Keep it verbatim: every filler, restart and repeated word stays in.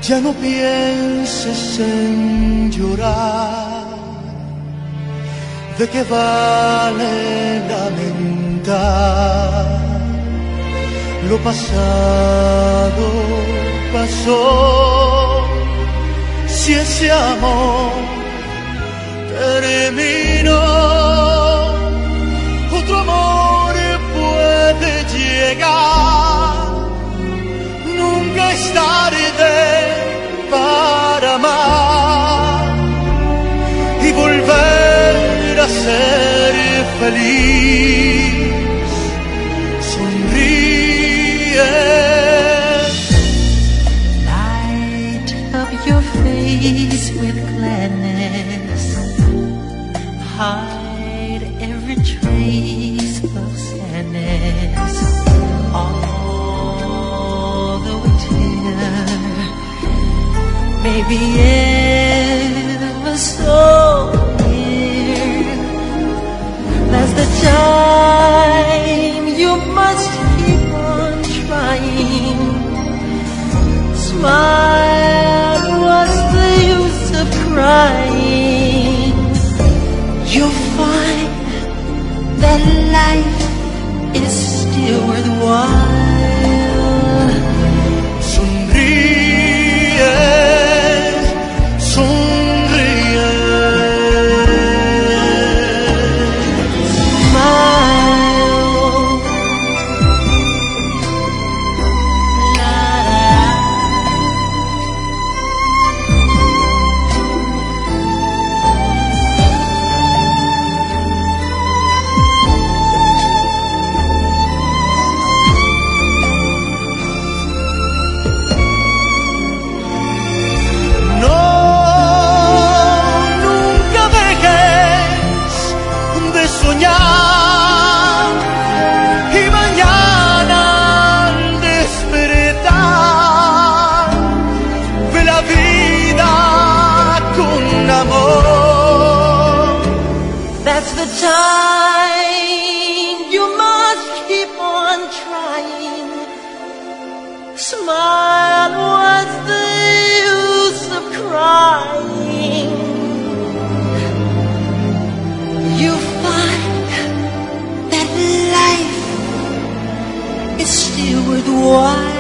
Ya no pienses en llorar, ¿de qué vale lamentar? Lo pasado pasó, si ese amor terminó, otro amor puede llegar. Nunca es tarde para amar y volver a ser feliz. Sonríe. Light up your face with gladness, hide every trace of sadness. Although a tear may be ever so near, that's the time you must keep on trying. Smile, what's the use of crying? You'll find that life is still worthwhile. Sonríe, sonríe. Smile. La, la. No, nunca dejes de soñar y mañana al despertar ve la vida con amor. That's the time you must keep on trying. Smile, what's the use of crying? You find that life is still worthwhile.